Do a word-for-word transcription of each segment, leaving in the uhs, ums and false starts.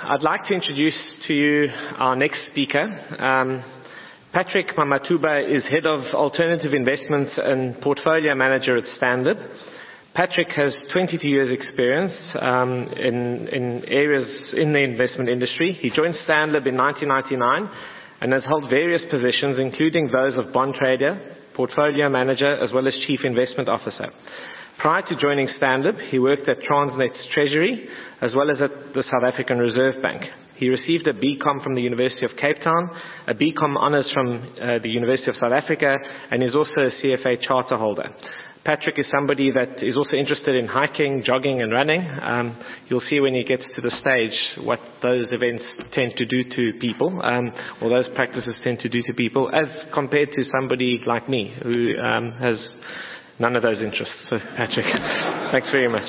I'd like to introduce to you our next speaker. Um, Patrick Mamatuba is Head of Alternative Investments and Portfolio Manager at Stanlib. Patrick has twenty-two years experience um, in, in areas in the investment industry. He joined Stanlib in nineteen ninety-nine and has held various positions, including those of bond trader, portfolio manager, as well as chief investment officer. Prior to joining Stanlib, he worked at Transnet's Treasury, as well as at the South African Reserve Bank. He received a B Com from the University of Cape Town, a B Com honours from uh, the University of South Africa, and is also a C F A charter holder. Patrick is somebody that is also interested in hiking, jogging and running. Um, you'll see when he gets to the stage what those events tend to do to people, um, or those practices tend to do to people, as compared to somebody like me who um, has none of those interests. So, Patrick, thanks very much.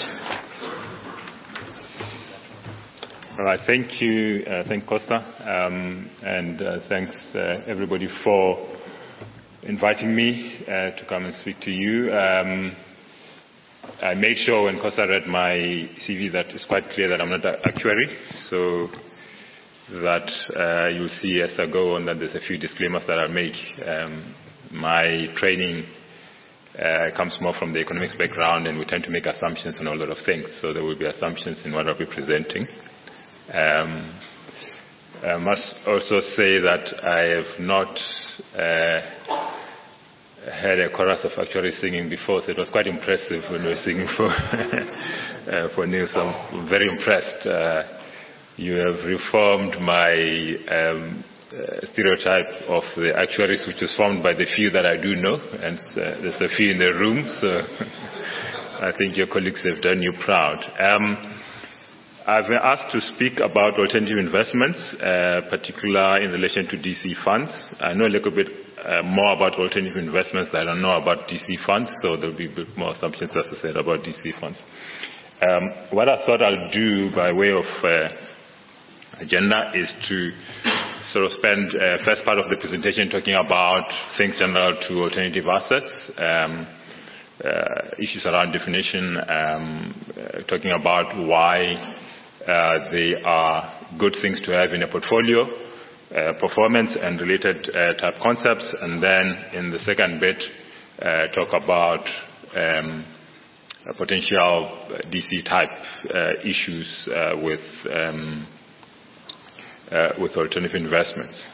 All right, thank you, uh, thank Costa, um, and uh, thanks uh, everybody for inviting me uh, to come and speak to you. Um, I made sure when Costa read my C V that it's quite clear that I'm not an actuary, so that uh, you'll see as I go on that there's a few disclaimers that I'll make. Um, my training Uh, comes more from the economics background, and we tend to make assumptions on a lot of things. So there will be assumptions in what I'll be presenting. Um, I must also say that I have not uh, heard a chorus of actuaries singing before, so it was quite impressive when we were singing for uh, for Neil. So I'm very impressed. Uh, you have reformed my um, Uh, stereotype of the actuaries, which is formed by the few that I do know, and uh, there's a few in the room, so I think your colleagues have done you proud. Um, I've been asked to speak about alternative investments, uh, particularly in relation to D C funds. I know a little bit uh, more about alternative investments than I don't know about D C funds, so there'll be a bit more assumptions, as I said, about D C funds. Um, what I thought I'll do by way of uh, agenda is to sort of spend uh, first part of the presentation talking about things general to alternative assets, um, uh, issues around definition, um, uh, talking about why uh, they are good things to have in a portfolio, uh, performance and related uh, type concepts, and then in the second bit uh, talk about um, potential D C type uh, issues uh, with um, Uh, with alternative investments.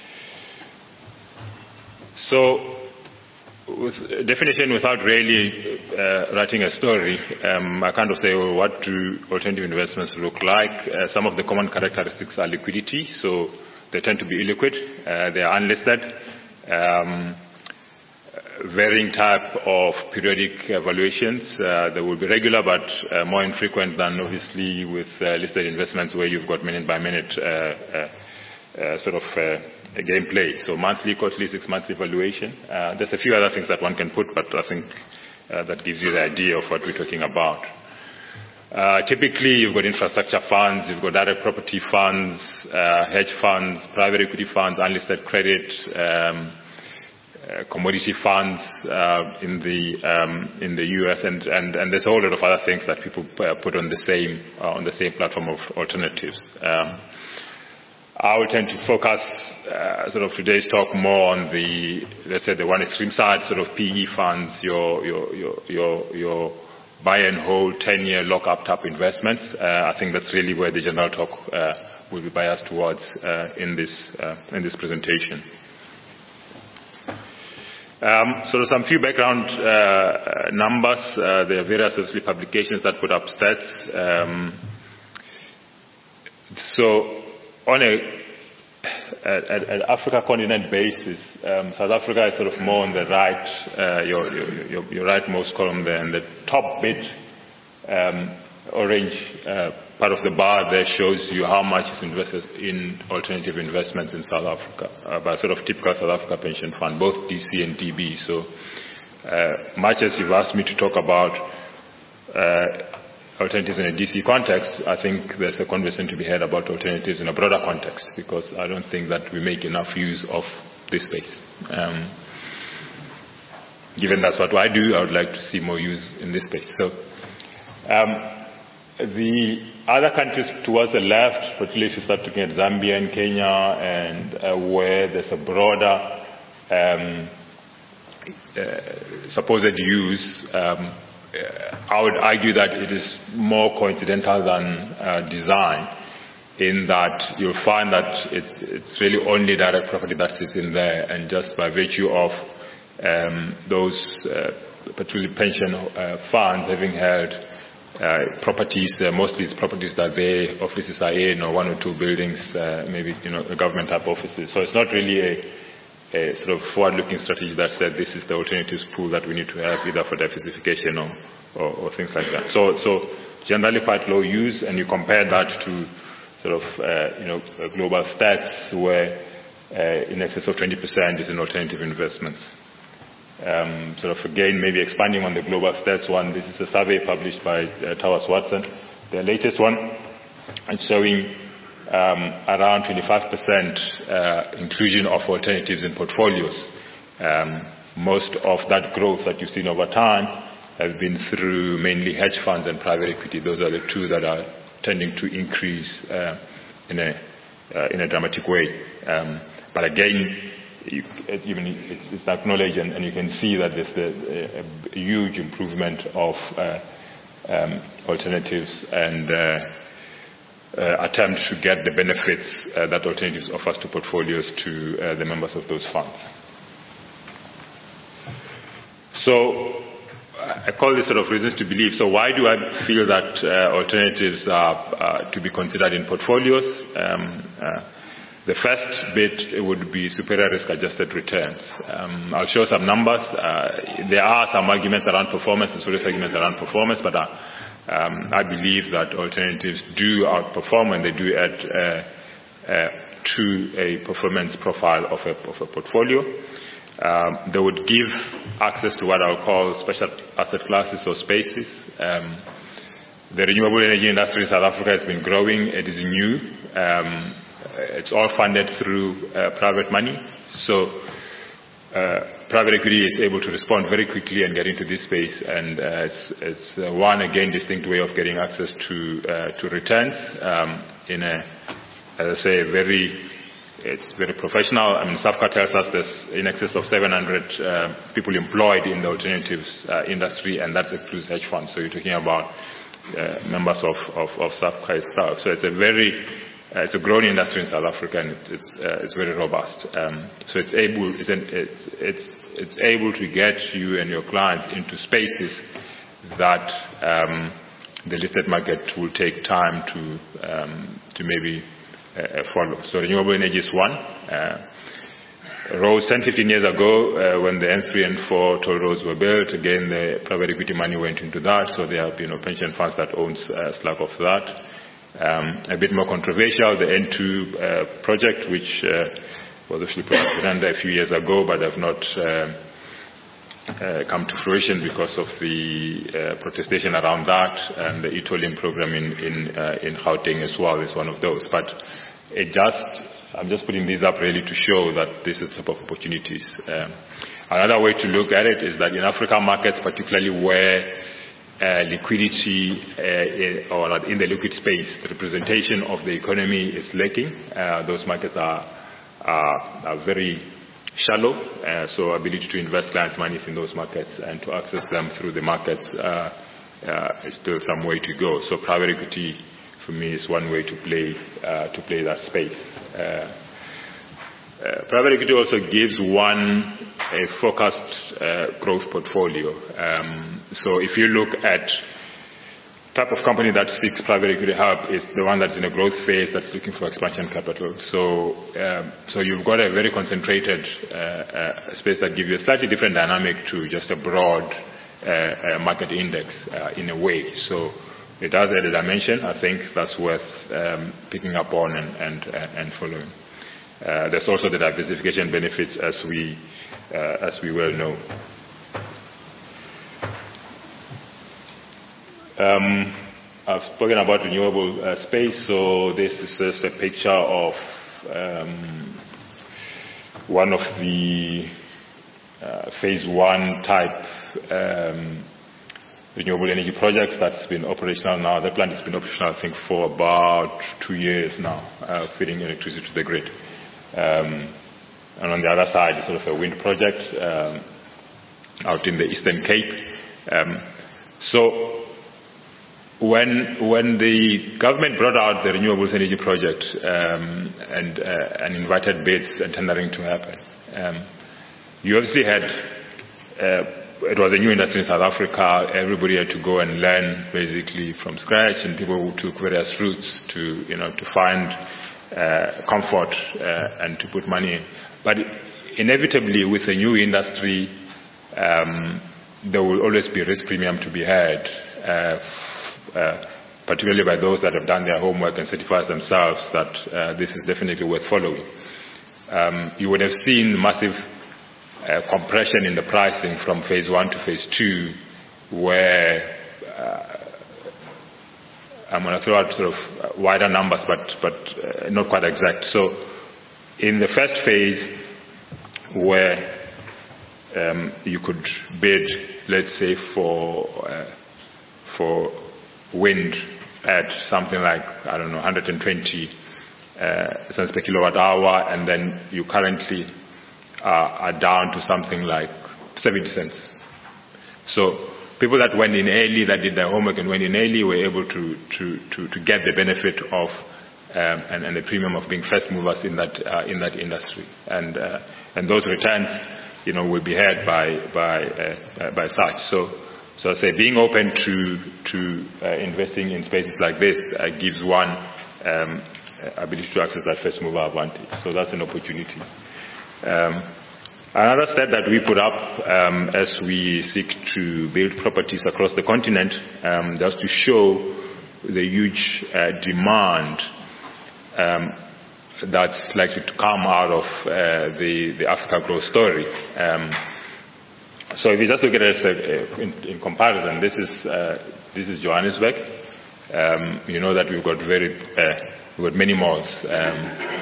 So, with definition, without really uh, writing a story, um, I kind of say, well, what do alternative investments look like? Uh, some of the common characteristics are liquidity, so they tend to be illiquid. Uh, they are unlisted. Um, varying type of periodic evaluations. Uh, they will be regular, but uh, more infrequent than obviously with uh, listed investments where you've got minute by minute uh, uh, uh, sort of uh, gameplay. So monthly, quarterly, six monthly evaluation. Uh, there's a few other things that one can put, but I think uh, that gives you the idea of what we're talking about. Uh, typically, you've got infrastructure funds, you've got direct property funds, uh, hedge funds, private equity funds, unlisted credit, um, Uh, commodity funds uh, in the um, in the U S and, and, and there's a whole lot of other things that people uh, put on the same uh, on the same platform of alternatives. Um, I will tend to focus uh, sort of today's talk more on the, let's say, the one extreme side, sort of P E funds, your your your your, your buy and hold ten-year lock-up type investments. Uh, I think that's really where the general talk uh, will be biased towards uh, in this uh, in this presentation. Um, so some few background uh, numbers. Uh, there are various obviously publications that put up stats. Um, so on a at, at Africa continent basis, um, South Africa is sort of more on the right, uh, your, your, your rightmost column there, and the top bit, um, orange uh, part of the bar there shows you how much is invested in alternative investments in South Africa, uh, by sort of typical South Africa pension fund, both D C and D B. So uh, much as you've asked me to talk about uh, alternatives in a D C context, I think there's a conversation to be had about alternatives in a broader context, because I don't think that we make enough use of this space. Um, given that's what I do, I would like to see more use in this space. So, um, the other countries towards the left, particularly if you start looking at Zambia and Kenya, and uh, where there's a broader um, uh, supposed use, um, uh, I would argue that it is more coincidental than uh, design, in that you'll find that it's, it's really only direct property that sits in there, and just by virtue of um, those uh, particularly pension uh, funds having held uh, properties, uh, mostly it's properties that their offices are in, or one or two buildings, uh, maybe you know government type offices. So it's not really a, a sort of forward-looking strategy that said this is the alternatives pool that we need to have, either for diversification or, or, or things like that. So, so generally quite low use, and you compare that to sort of, uh, you know, global stats where uh, in excess of twenty percent is in alternative investments. Um, sort of again, maybe expanding on the global stats one, this is a survey published by uh, Towers Watson, the latest one, and showing um, around twenty-five percent uh, inclusion of alternatives in portfolios. Um, most of that growth that you've seen over time has been through mainly hedge funds and private equity. Those are the two that are tending to increase uh, in a uh, in a dramatic way. Um, but again, you, even it's, it's acknowledged, and, and you can see that there's the, a, a huge improvement of uh, um, alternatives and uh, uh, attempt to get the benefits uh, that alternatives offers to portfolios to uh, the members of those funds. So I call this sort of reasons to believe. So why do I feel that uh, alternatives are uh, to be considered in portfolios? Um, uh, the first bit would be superior risk-adjusted returns. Um, I'll show some numbers. Uh, there are some arguments around performance, and serious arguments around performance, but uh, um, I believe that alternatives do outperform when they do add uh, uh, to a performance profile of a, of a portfolio. Um, they would give access to what I'll call special asset classes or spaces. Um, the renewable energy industry in South Africa has been growing. It is new. Um, it's all funded through uh, private money. So uh, private equity is able to respond very quickly and get into this space. And uh, it's, it's uh, one, again, distinct way of getting access to, uh, to returns um, in a, as I say, very... It's very professional. I mean, SAFCA tells us there's in excess of seven hundred uh, people employed in the alternatives uh, industry, and that includes hedge funds. So you're talking about uh, members of, of, of SAFCA itself. So it's a very, uh, it's a growing industry in South Africa, and it, it's, uh, it's very robust. Um, so it's able, it's, an, it's, it's, it's able to get you and your clients into spaces that um, the listed market will take time to, um, to maybe Uh, follow. So renewable energy is one. Uh, roads ten, fifteen years ago, uh, when the N three and four toll roads were built, again, the private equity money went into that. So there have, you know, pension funds that owns a slug of that. Um, a bit more controversial, the N two uh, project, which uh, was actually put under a few years ago, but have not uh, uh, come to fruition because of the uh, protestation around that, and the e-tolling program in in, uh, in Gauteng as well is one of those. But It just, I'm just putting these up really to show that this is the type of opportunities. Um, another way to look at it is that in African markets, particularly where uh, liquidity uh, or in the liquid space, the representation of the economy is lacking. Uh, those markets are, are, are very shallow, uh, so ability to invest clients' money in those markets and to access them through the markets uh, uh, is still some way to go. So private equity, for me, is one way to play uh, to play that space. Uh, uh, private equity also gives one a focused uh, growth portfolio. Um, so if you look at type of company that seeks private equity help, is the one that's in a growth phase that's looking for expansion capital. So um, so you've got a very concentrated uh, uh, space that gives you a slightly different dynamic to just a broad uh, uh, market index uh, in a way. So it does add a dimension. I think that's worth um, picking up on and, and, and following. Uh, there's also the diversification benefits, as we, uh, as we well know. Um, I've spoken about renewable uh, space, so this is just a picture of um, one of the uh, phase one type um, renewable energy projects that's been operational now. That plant has been operational, I think, for about two years now, uh, feeding electricity to the grid. Um, and on the other side, sort of a wind project um, out in the Eastern Cape. Um, so when when the government brought out the renewables energy project um, and uh, and invited bids and tendering to happen, um, you obviously had. Uh, It was a new industry in South Africa. Everybody had to go and learn basically from scratch, and people who took various routes to, you know, to find uh, comfort uh, and to put money in. But inevitably, with a new industry, um, there will always be risk premium to be had, uh, uh, particularly by those that have done their homework and certified themselves that uh, this is definitely worth following. Um, you would have seen massive Uh, compression in the pricing from phase one to phase two, where uh, I'm going to throw out sort of wider numbers, but but uh, not quite exact. So, in the first phase, where um, you could bid, let's say, for uh, for wind at something like, I don't know, one hundred twenty uh, cents per kilowatt hour, and then you currently Uh, are down to something like seventy cents. So people that went in early, that did their homework and went in early, were able to to to, to get the benefit of um, and, and the premium of being first movers in that uh, in that industry. And uh, and those returns, you know, will be had by by uh, uh, by such. So so I say being open to to uh, investing in spaces like this uh, gives one um, ability to access that first mover advantage. So that's an opportunity. Um, another step that we put up um, as we seek to build properties across the continent, um, just to show the huge uh, demand um, that's likely to come out of uh, the, the Africa growth story. Um, so if you just look at it as a, in, in comparison, this is uh, this is Johannesburg. Um, you know that we've got very uh, we've got many malls. Um,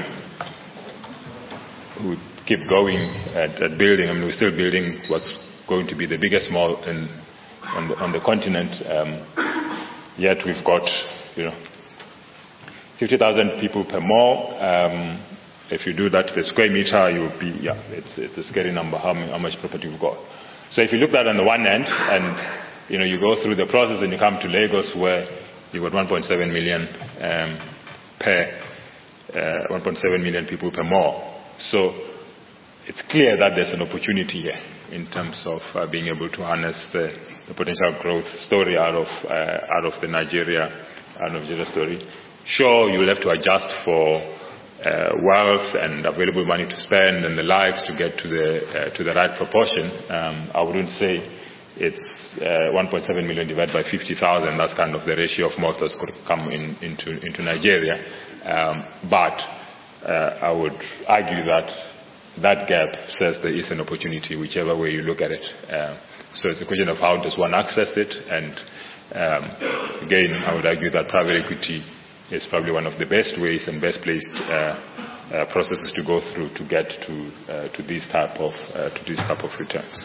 who keep going at, at building. I mean, we're still building what's going to be the biggest mall in, on, the, on the continent. Um, yet we've got, you know, fifty thousand people per mall. Um, if you do that per square meter, you'll be, yeah, it's, it's a scary number how, how much property we've got. So if you look at that on the one end, and, you know, you go through the process and you come to Lagos where you've got one point seven million um, per, uh, one point seven million people per mall. So it's clear that there's an opportunity here in terms of uh, being able to harness the, the potential growth story out of uh, out of the Nigeria, out of Nigeria story. Sure, you will have to adjust for uh, wealth and available money to spend and the likes to get to the uh, to the right proportion. Um, I wouldn't say it's uh, one point seven million divided by fifty thousand. That's kind of the ratio of most that could come in, into into Nigeria, um, but. Uh, I would argue that that gap says there is an opportunity, whichever way you look at it. Uh, so it's a question of how does one access it, and um, again, I would argue that private equity is probably one of the best ways and best placed uh, uh, processes to go through to get to uh, to these type of uh, to these type of returns.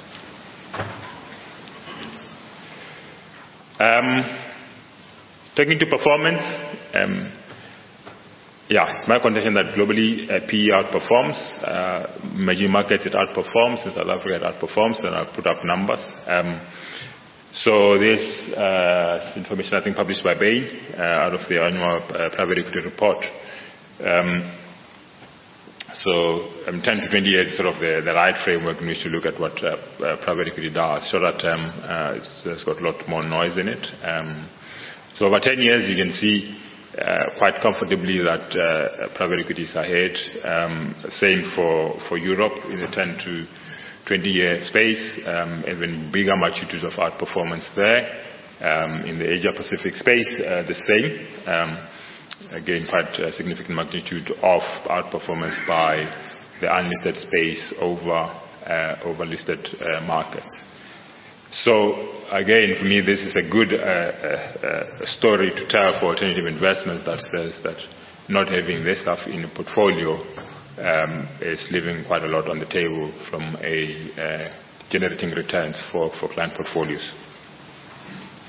Um, taking to performance. Um, Yeah, it's my contention that globally uh, P E outperforms. Uh, emerging markets it outperforms. In South Africa it outperforms, and I'll put up numbers. Um, so this uh, information I think published by Bain uh, out of the annual uh, private equity report. Um, so um, ten to twenty years is sort of the, the right framework in which to look at what uh, uh, private equity does. Shorter term, uh, it's, it's got a lot more noise in it. Um, so over ten years you can see Uh, quite comfortably that uh, private equity is ahead. Um, same for, for Europe in the ten to twenty year space, um, even bigger magnitude of outperformance there. Um, in the Asia Pacific space, uh, the same. Um, again, quite a significant magnitude of outperformance by the unlisted space over, uh, over listed uh, markets. So again, for me, this is a good uh, uh, story to tell for alternative investments that says that not having this stuff in a portfolio um, is leaving quite a lot on the table from a uh, generating returns for, for client portfolios.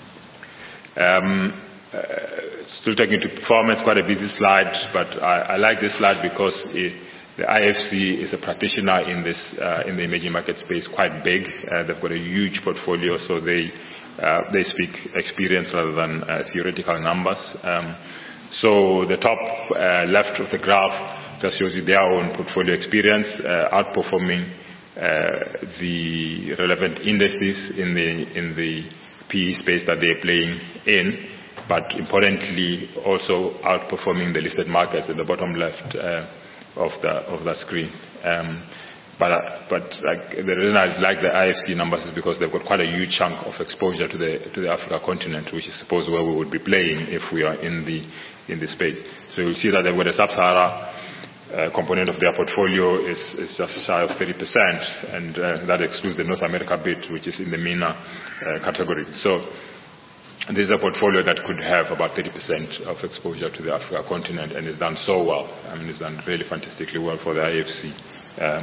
Um, uh, still taking to performance, quite a busy slide, but I, I like this slide because it, the I F C is a practitioner in this uh, in the emerging market space, quite big. Uh, they've got a huge portfolio, so they uh, they speak experience rather than uh, theoretical numbers. Um, so the top uh, left of the graph just shows you their own portfolio experience, uh, outperforming uh, the relevant indices in the in the P E space that they're playing in, but importantly also outperforming the listed markets at the bottom left uh, of the of the screen. Um, but uh, but like, the reason I like the I F C numbers is because they've got quite a huge chunk of exposure to the to the Africa continent, which is supposed where we would be playing if we are in the in the space. So you'll see that they've got a sub-Sahara Uh, component of their portfolio is, is just shy of thirty percent, and uh, that excludes the North America bit, which is in the MENA uh, category. So this is a portfolio that could have about thirty percent of exposure to the Africa continent, and it's done so well. I mean, it's done really fantastically well for the I F C. Um,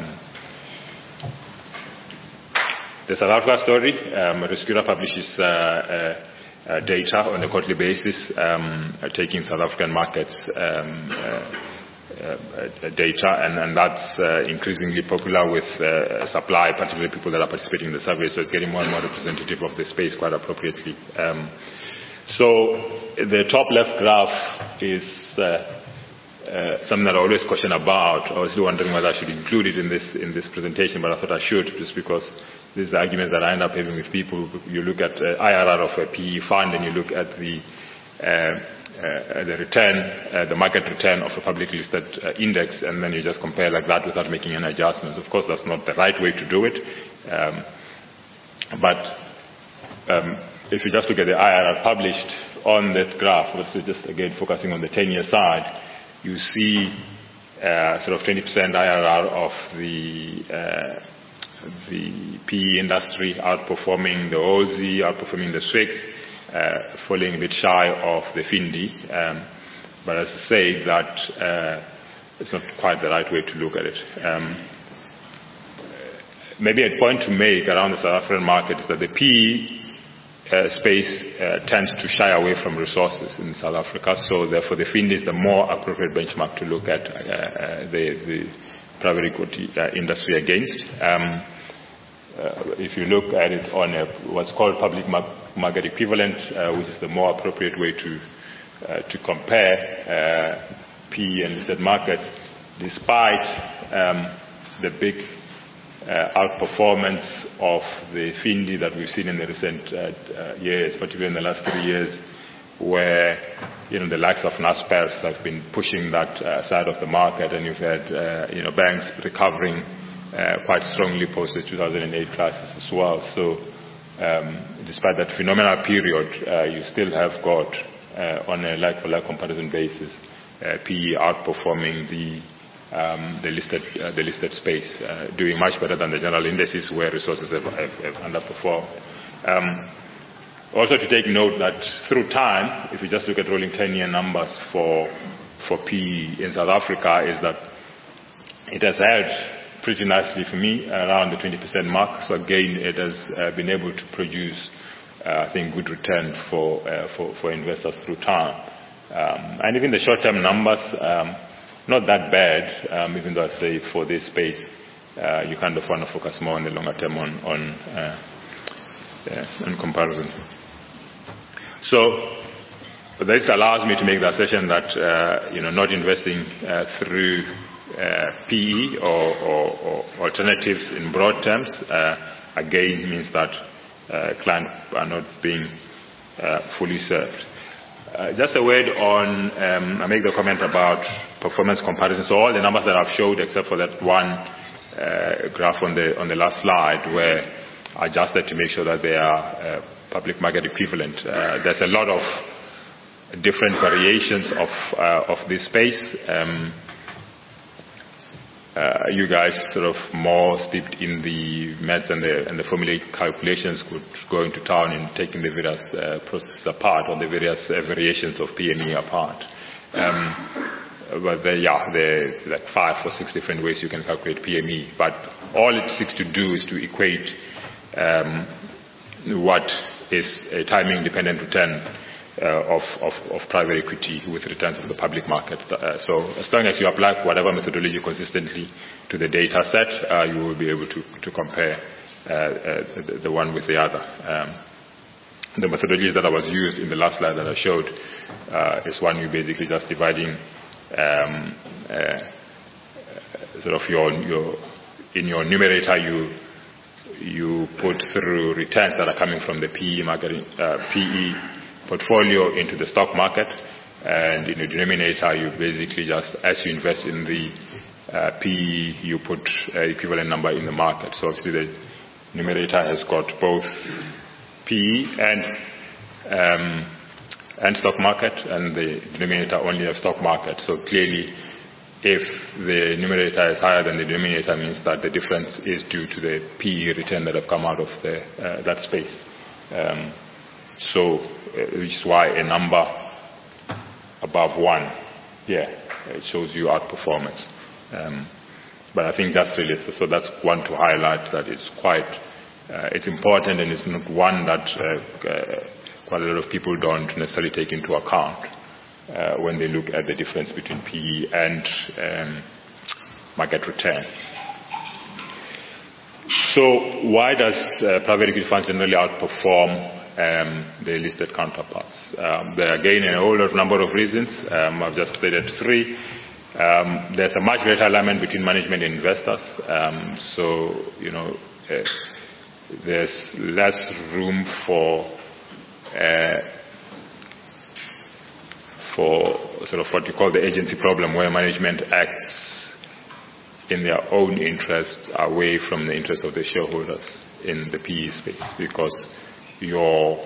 the South Africa story, um, Rescura publishes uh, uh, uh, data on a quarterly basis, um, uh, taking South African markets um, uh, Uh, data, and, and that's uh, increasingly popular with uh, supply, particularly people that are participating in the survey, so it's getting more and more representative of the space quite appropriately. Um, so the top left graph is uh, uh, something that I always question about. I was still wondering whether I should include it in this in this presentation, but I thought I should, just because these are arguments that I end up having with people. You look at uh, I R R of a P E fund, and you look at the uh, Uh, the return, uh, the market return of a publicly listed uh, index, and then you just compare like that without making any adjustments. Of course, that's not the right way to do it. Um, but um, if you just look at the I R R published on that graph, which is just again focusing on the ten-year side, you see uh, sort of twenty percent I R R of the uh, the P E industry outperforming the O Z, outperforming the S W I X. Uh, falling a bit shy of the Findi, um, but as I say, that uh, it's not quite the right way to look at it. Um, maybe a point to make around the South African market is that the P E uh, space uh, tends to shy away from resources in South Africa, so therefore the Findi is the more appropriate benchmark to look at uh, uh, the, the private equity uh, industry against. Um, Uh, if you look at it on a, what's called public mar market equivalent, uh, which is the more appropriate way to uh, to compare uh, P E and listed markets, despite um, the big uh, outperformance of the Findi that we've seen in the recent uh, uh, years, particularly in the last three years, where you know the likes of Naspers have been pushing that uh, side of the market, and you've had uh, you know banks recovering Uh, quite strongly post the two thousand eight crisis as well. So um, despite that phenomenal period, uh, you still have got, uh, on a like-for-like comparison basis, uh, P E outperforming the um, the listed uh, the listed space, uh, doing much better than the general indices where resources have, have, have underperformed. Um, also to take note that through time, if you just look at rolling ten-year numbers for for P E in South Africa, is that it has held pretty nicely for me around the twenty percent mark. So again, it has uh, been able to produce, uh, I think, good return for uh, for, for investors through time. Um, and even the short-term numbers, um, not that bad. Um, even though I say for this space, uh, you kind of want to focus more on the longer term on on, uh, uh, on comparison. So this allows me to make the assertion that uh, you know not investing uh, through Uh, P E or, or, or alternatives in broad terms, uh, again, means that uh, clients are not being uh, fully served. Uh, just a word on, um, I make the comment about performance comparison. So all the numbers that I've showed, except for that one uh, graph on the on the last slide, were adjusted to make sure that they are uh, public market equivalent. Uh, there's a lot of different variations of uh, of this space. Um, Uh, you guys sort of more steeped in the maths and the, and the formulaic calculations could go into town and taking the various uh, processes apart, or the various uh, variations of P M E apart. Um, but there, yeah, there are like five or six different ways you can calculate P M E. But all it seeks to do is to equate um, what is a timing-dependent return uh, of, of, of private equity with returns of the public market. Uh, so as long as you apply whatever methodology consistently to the data set, uh, you will be able to, to compare uh, uh, the, the one with the other. Um, the methodologies that I was used in the last slide that I showed uh, is one you basically just dividing um, uh, sort of your, your in your numerator you you put through returns that are coming from the P E market, uh, P E portfolio into the stock market, and in the denominator you basically just, as you invest in the uh, P E, you put uh, equivalent number in the market. So obviously the numerator has got both P E and um, and stock market, and the denominator only has stock market. So clearly, if the numerator is higher than the denominator, means that the difference is due to the P E return that have come out of the, uh, that space. Um, so, uh, which is why a number above one, yeah, it shows you outperformance. Um, but I think that's really, so, so that's one to highlight, that it's quite, uh, it's important, and it's not one that uh, uh, quite a lot of people don't necessarily take into account Uh, when they look at the difference between P E and um, market return. So why does uh, private equity funds generally outperform um, their listed counterparts? Um, there are again a whole lot of number of reasons. Um, I've just stated three. Um, there's a much greater alignment between management and investors. Um, so, you know, uh, there's less room for uh, for sort of what you call the agency problem, where management acts in their own interests away from the interests of the shareholders in the P E space, because your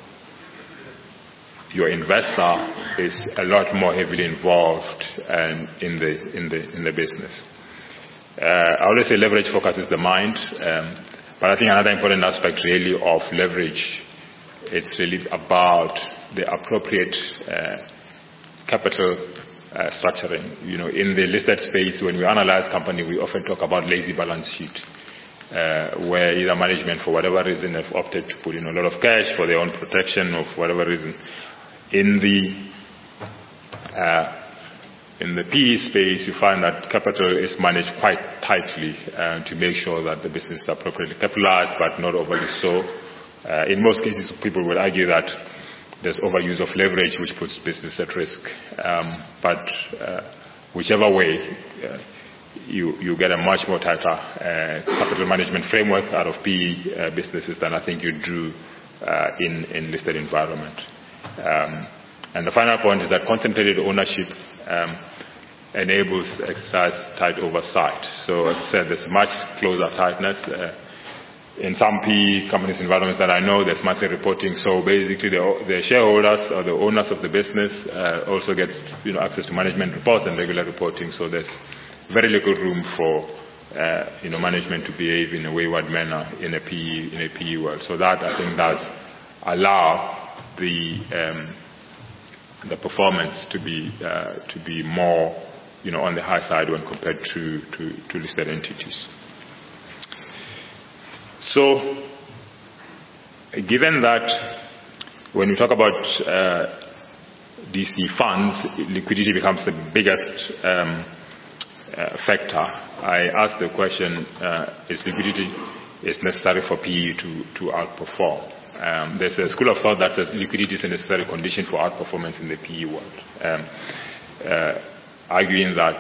your investor is a lot more heavily involved and in the in the in the business. Uh, I always say leverage focuses the mind, um, but I think another important aspect really of leverage is really about the appropriate uh, capital uh, structuring. You know, in the listed space, when we analyze company, we often talk about lazy balance sheet, uh, where either management, for whatever reason, have opted to put in a lot of cash for their own protection, or for whatever reason. In the uh, in the P E space, you find that capital is managed quite tightly uh, to make sure that the business is appropriately capitalized, but not overly so. Uh, in most cases, people will argue that there's overuse of leverage, which puts business at risk. Um, but uh, whichever way, uh, you, you get a much more tighter uh, capital management framework out of P E uh, businesses than I think you do uh, in, in listed environment. Um, and the final point is that concentrated ownership um, enables exercise tight oversight. So as I said, there's much closer tightness. Uh, In some P E companies environments that I know, there's monthly reporting. So basically, the, the shareholders or the owners of the business uh, also get, you know, access to management reports and regular reporting. So there's very little room for uh, you know, management to behave in a wayward manner in a P E in a P E world. So that, I think, does allow the um, the performance to be uh, to be more, you know, on the high side when compared to to, to listed entities. So, given that when we talk about uh, D C funds, liquidity becomes the biggest um, uh, factor, I ask the question, uh, is liquidity is necessary for P E to, to outperform? Um, there's a school of thought that says liquidity is a necessary condition for outperformance in the P E world, um, uh, arguing that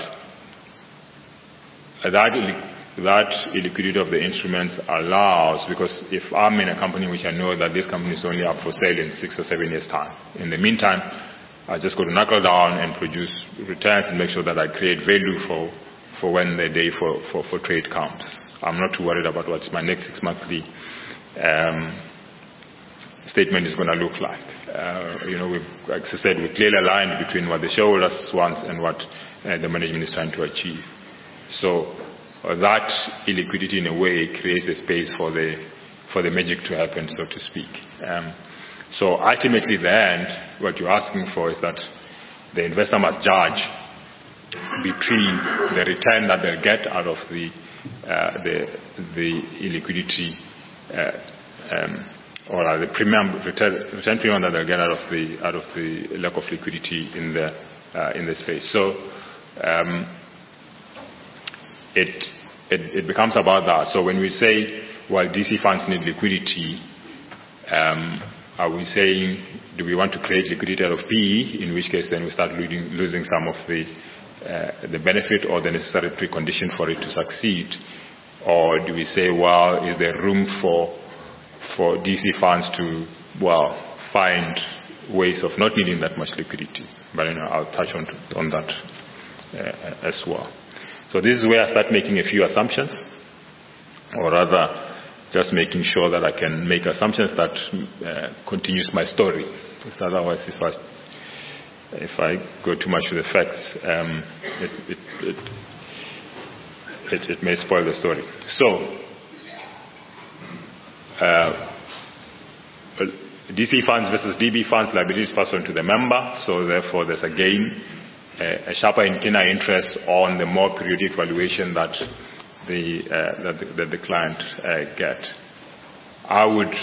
that that illiquidity of the instruments allows, because if I'm in a company which I know that this company is only up for sale in six or seven years' time, in the meantime, I just got to knuckle down and produce returns and make sure that I create value for, for when the day for, for, for trade comes. I'm not too worried about what my next six monthly um, statement is going to look like. Uh, you know, we've, like I said, we're clearly aligned between what the shareholders want and what uh, the management is trying to achieve. So, Uh, that illiquidity in a way creates a space for the for the magic to happen, so to speak. Um, so ultimately then, what you're asking for is that the investor must judge between the return that they'll get out of the uh, the, the illiquidity uh, um, or uh, the premium return, return premium that they'll get out of the out of the lack of liquidity in the uh, in the space. So um, it, it it becomes about that. So when we say, well, D C funds need liquidity, um, are we saying, do we want to create liquidity out of P E? In which case, then we start losing, losing some of the uh, the benefit or the necessary precondition for it to succeed, or do we say, well, is there room for for D C funds to, well, find ways of not needing that much liquidity? But you know, I'll touch on on that uh, as well. So this is where I start making a few assumptions, or rather, just making sure that I can make assumptions that uh, continues my story. Because otherwise, if I if I go too much with the facts, um, it, it, it, it, it may spoil the story. So. Uh, D C funds versus D B funds, liabilities passed on to the member, so therefore there's again a, a sharper and keener interest on the more periodic valuation that the, uh, that the, that the client uh, get. I would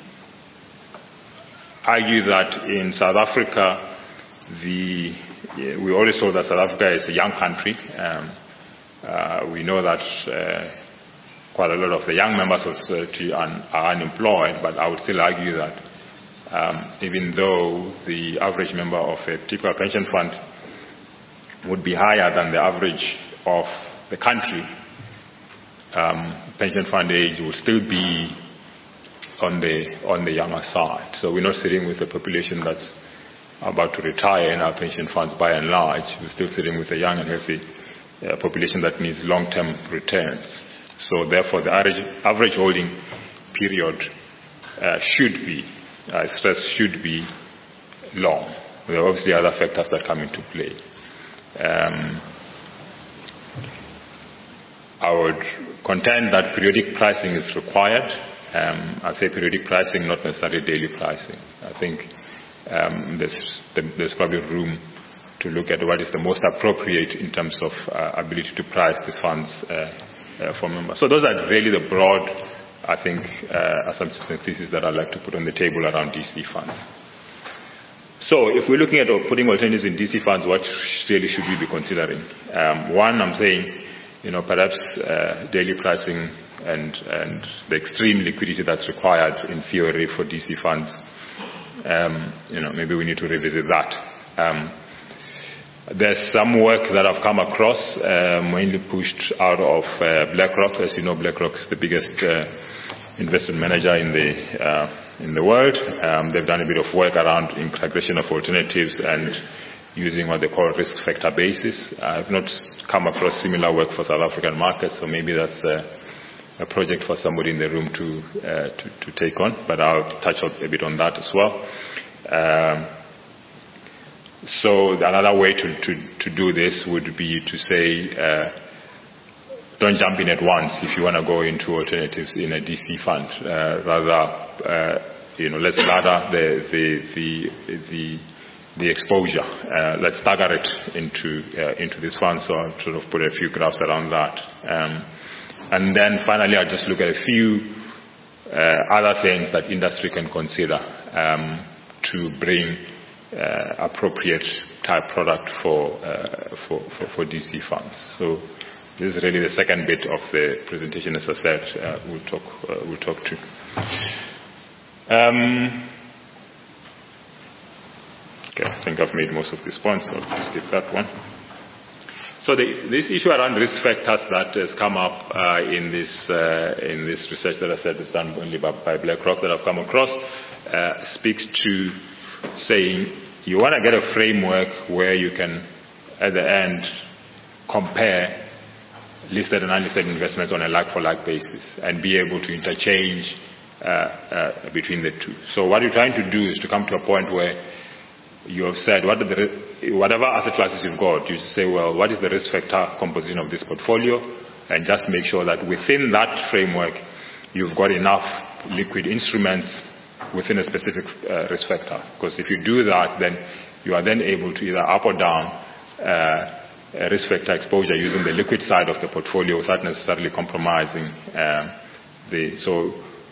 argue that in South Africa, the, yeah, we always saw that South Africa is a young country. Um, uh, we know that uh, quite a lot of the young members of society are, are unemployed, but I would still argue that um, even though the average member of a particular pension fund would be higher than the average of the country, um, pension fund age will still be on the on the younger side. So we're not sitting with a population that's about to retire in our pension funds by and large. We're still sitting with a young and healthy uh, population that needs long-term returns. So therefore, the average, average holding period uh, should be, uh, stress should be long. There are obviously other factors that come into play. Um, I would contend that periodic pricing is required. Um, I say periodic pricing, not necessarily daily pricing. I think um, there's, there's probably room to look at what is the most appropriate in terms of uh, ability to price these funds uh, uh, for members. So those are really the broad, I think, uh, assumptions and theses that I'd like to put on the table around D C funds. So if we're looking at putting alternatives in D C funds, what really should we be considering? Um, one, I'm saying, you know, perhaps uh, daily pricing and, and the extreme liquidity that's required in theory for D C funds, um, you know, maybe we need to revisit that. Um, there's some work that I've come across, uh, mainly pushed out of uh, BlackRock. As you know, BlackRock is the biggest uh, investment manager in the uh, in the world. Um, they've done a bit of work around integration of alternatives and using what they call risk factor basis. I've not come across similar work for South African markets, so maybe that's uh, a project for somebody in the room to, uh, to to take on. But I'll touch a bit on that as well. Um, so another way to, to to do this would be to say, uh, don't jump in at once if you want to go into alternatives in a D C fund. Uh, rather, uh, you know, let's ladder the the the the, the exposure. Uh, let's stagger it into uh, into this fund. So I'll sort of put a few graphs around that. Um, and then finally, I'll just look at a few uh, other things that industry can consider um, to bring uh, appropriate type product for, uh, for for for D C funds. So. This is really the second bit of the presentation, as I said, uh, we'll talk, uh, we'll talk to. Um, okay, I think I've made most of these points, so I'll skip that one. So the, this issue around risk factors that has come up uh, in this uh, in this research that I said is done only by, by BlackRock that I've come across uh, speaks to saying you want to get a framework where you can, at the end, compare listed and unlisted investments on a like-for-like basis and be able to interchange uh, uh, between the two. So what you're trying to do is to come to a point where you have said, what are the, whatever asset classes you've got, you say, well, what is the risk factor composition of this portfolio? And just make sure that within that framework, you've got enough liquid instruments within a specific uh, risk factor. Because if you do that, then you are then able to either up or down uh, Uh, risk factor exposure using the liquid side of the portfolio without necessarily compromising uh, the. So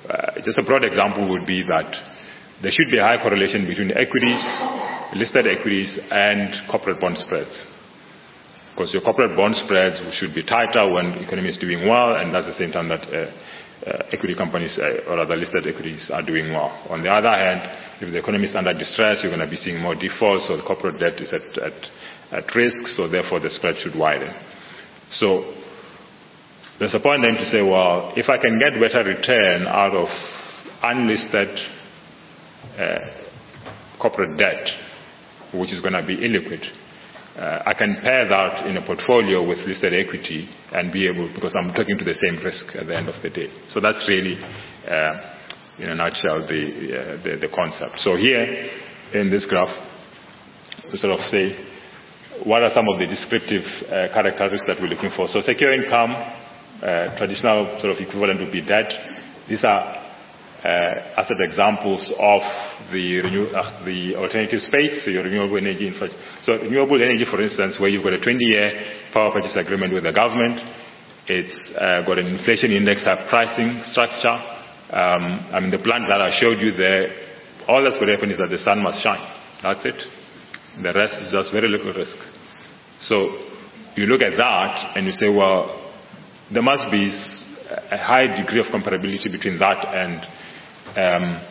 uh, just a broad example would be that there should be a high correlation between equities, listed equities, and corporate bond spreads. Because your corporate bond spreads should be tighter when the economy is doing well, and that's the same time that uh, uh, equity companies uh, or other listed equities are doing well. On the other hand, if the economy is under distress, you're going to be seeing more defaults, so the corporate debt is at, at, at risk, so therefore the spread should widen. So there's a point then to say, well, if I can get better return out of unlisted uh, corporate debt, which is going to be illiquid, uh, I can pair that in a portfolio with listed equity and be able, because I'm talking to the same risk at the end of the day. So that's really, uh, in a nutshell, the, uh, the, the concept. So here in this graph, we sort of say, what are some of the descriptive uh, characteristics that we're looking for? So secure income, uh, traditional sort of equivalent would be debt. These are uh, asset examples of the, renew, uh, the alternative space, so your renewable energy infrastructure. So renewable energy, for instance, where you've got a twenty-year power purchase agreement with the government, it's uh, got an inflation index type pricing structure. Um, I mean, the plant that I showed you there, all that's going to happen is that the sun must shine. That's it. The rest is just very little risk. So you look at that and you say, well, there must be a high degree of comparability between that and um,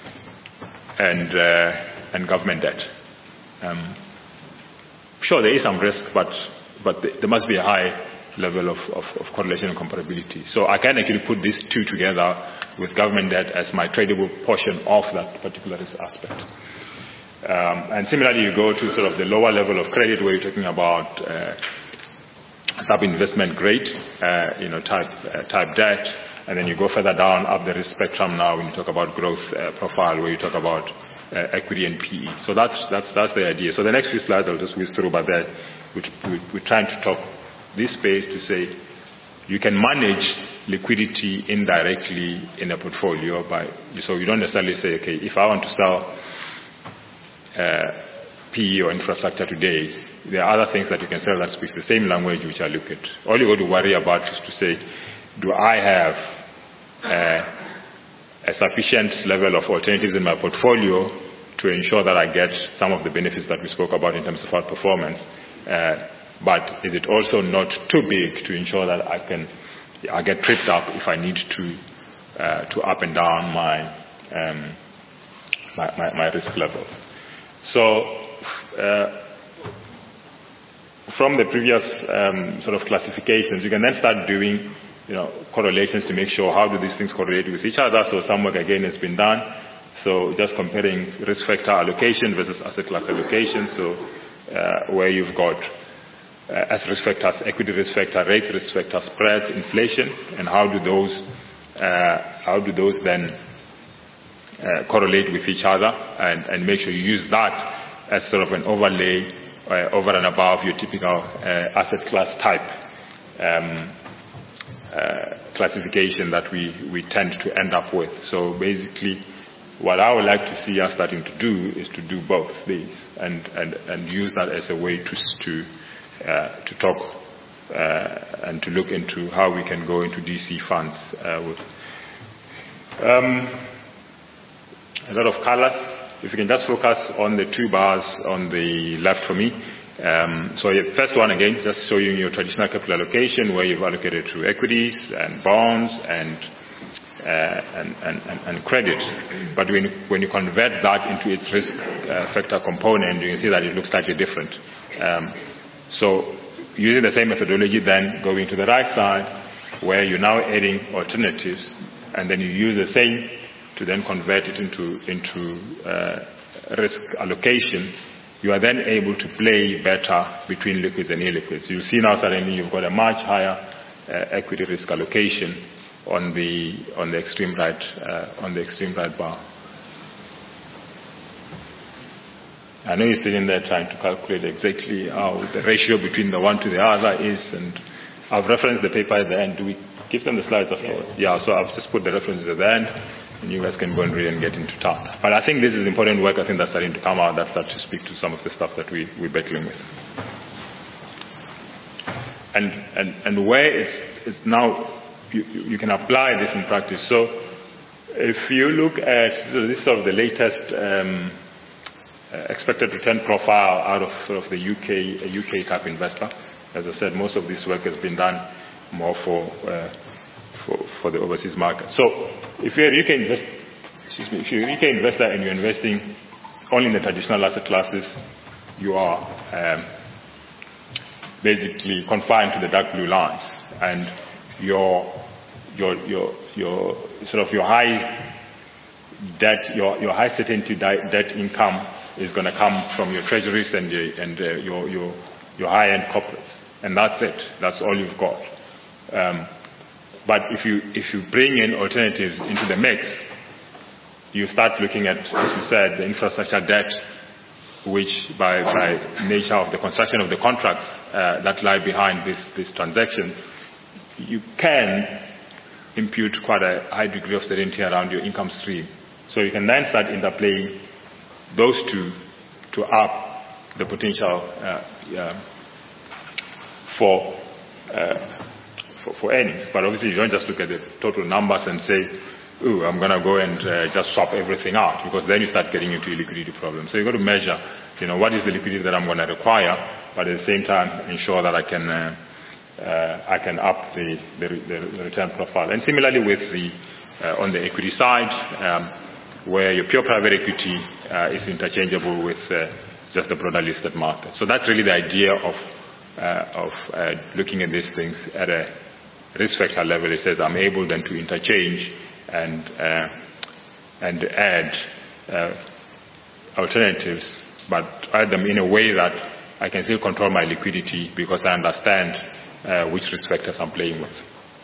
and uh, and government debt. Um, sure, there is some risk, but but there must be a high level of, of, of correlation and comparability. So I can actually put these two together with government debt as my tradable portion of that particular risk aspect. Um, and similarly, you go to sort of the lower level of credit where you're talking about uh, sub-investment grade, uh, you know, type uh, type debt, and then you go further down up the risk spectrum now when you talk about growth uh, profile, where you talk about uh, equity and P E. So that's that's that's the idea. So the next few slides I'll just whiz through, but that we're trying to talk this space to say you can manage liquidity indirectly in a portfolio by, so you don't necessarily say, okay, if I want to sell uh, P E or infrastructure today, there are other things that you can sell that speaks the same language which I look at. All you got to worry about is to say, do I have uh, a sufficient level of alternatives in my portfolio to ensure that I get some of the benefits that we spoke about in terms of outperformance, uh, but is it also not too big to ensure that I can I get tripped up if I need to uh, to up and down my, um, my, my my risk levels. So uh, from the previous um, sort of classifications, you can then start doing you know correlations to make sure how do these things correlate with each other. So some work again has been done. So just comparing risk factor allocation versus asset class allocation. So uh, where you've got Uh, as risk factors, equity risk factor, rates risk factor, spreads, inflation, and how do those uh, how do those then uh, correlate with each other, and, and make sure you use that as sort of an overlay uh, over and above your typical uh, asset class type um, uh, classification that we, we tend to end up with. So basically, what I would like to see us starting to do is to do both these and, and, and use that as a way to to Uh, to talk uh, and to look into how we can go into D C funds uh, with um, a lot of colors. If you can just focus on the two bars on the left for me. Um, so the first one again, just showing you traditional capital allocation where you've allocated to equities and bonds and uh, and, and, and, and credit. But when, when you convert that into its risk uh, factor component, you can see that it looks slightly different. Um, So using the same methodology, then going to the right side where you're now adding alternatives, and then you use the same to then convert it into, into uh, risk allocation, you are then able to play better between liquids and illiquids. You'll see now suddenly you've got a much higher uh, equity risk allocation on the, on the extreme right, uh, on the extreme right bar. I know you're sitting there trying to calculate exactly how the ratio between the one to the other is, and I've referenced the paper at the end. Do we give them the slides afterwards? Yes. Yeah, so I've just put the references at the end, and you guys can go and read and get into town. But I think this is important work. I think that's starting to come out. That starts to speak to some of the stuff that we, we're battling with. And, and, and where it's, it's now, you, you can apply this in practice. So if you look at, so this is sort of the latest um, uh, expected return profile out of, sort of the U K, a U K cap investor. As I said, most of this work has been done more for, uh, for, for the overseas market. So if you're a U K investor, excuse me, if you're a U K investor and you're investing only in the traditional asset classes, you are um, basically confined to the dark blue lines, and your your your your sort of your high debt, your your high certainty debt income is going to come from your treasuries and your, and uh, your your your high-end corporates, and that's it. That's all you've got. Um, but if you if you bring in alternatives into the mix, you start looking at, as we said, the infrastructure debt, which by, by nature of the construction of the contracts uh, that lie behind this, these transactions, you can impute quite a high degree of certainty around your income stream. So you can then start interplaying those two to up the potential uh, uh, for, uh, for for earnings. But obviously you don't just look at the total numbers and say, ooh, I'm going to go and uh, just swap everything out, because then you start getting into a liquidity problem. So you've got to measure, you know, what is the liquidity that I'm going to require, but at the same time ensure that I can uh, uh, I can up the, the, the return profile. And similarly with the uh, on the equity side, um, where your pure private equity uh, is interchangeable with uh, just the broader listed market. So that's really the idea of uh, of uh, looking at these things at a risk factor level. It says I'm able then to interchange and uh, and add uh, alternatives, but add them in a way that I can still control my liquidity, because I understand uh, which risk factors I'm playing with.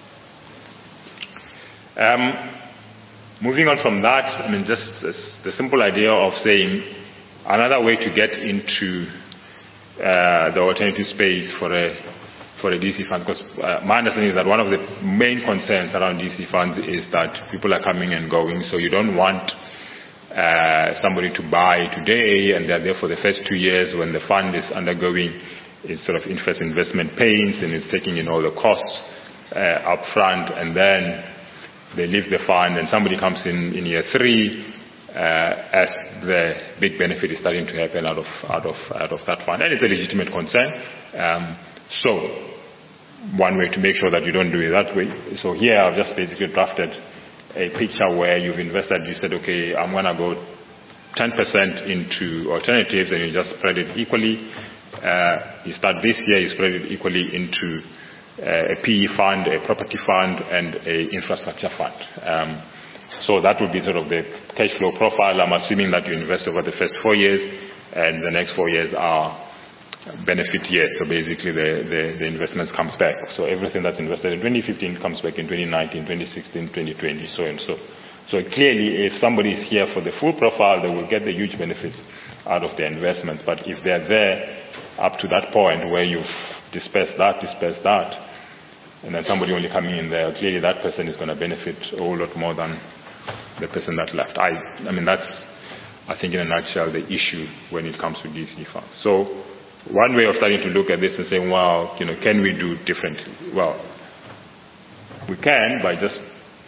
Um, moving on from that, I mean, just the simple idea of saying another way to get into uh, the alternative space for a for a D C fund, because uh, my understanding is that one of the main concerns around D C funds is that people are coming and going, so you don't want uh, somebody to buy today and they're there for the first two years when the fund is undergoing its sort of first investment pains and is taking in all the costs uh, up front, and then they leave the fund and somebody comes in in year three uh, as the big benefit is starting to happen out of out of out of that fund, and it's a legitimate concern. Um, So, one way to make sure that you don't do it that way. So here I've just basically drafted a picture where you've invested, you said, okay, I'm going to go ten percent into alternatives, and you just spread it equally. Uh, you start this year, you spread it equally into uh, a P E fund, a property fund, and a infrastructure fund. Um, so that would be sort of the cash flow profile. I'm assuming that you invest over the first four years, and the next four years are benefit years. So basically the, the, the investments comes back. So everything that's invested in twenty fifteen comes back in twenty nineteen, twenty sixteen, twenty twenty, so and so. So clearly, if somebody is here for the full profile, they will get the huge benefits out of their investment. But if they're there up to that point where you've dispersed that, dispersed that, and then somebody only coming in there, clearly that person is going to benefit a whole lot more than the person that left. I, I mean, that's, I think in a nutshell, the issue when it comes to D C funds. So one way of starting to look at this and saying, well, you know, can we do differently? Well, we can by just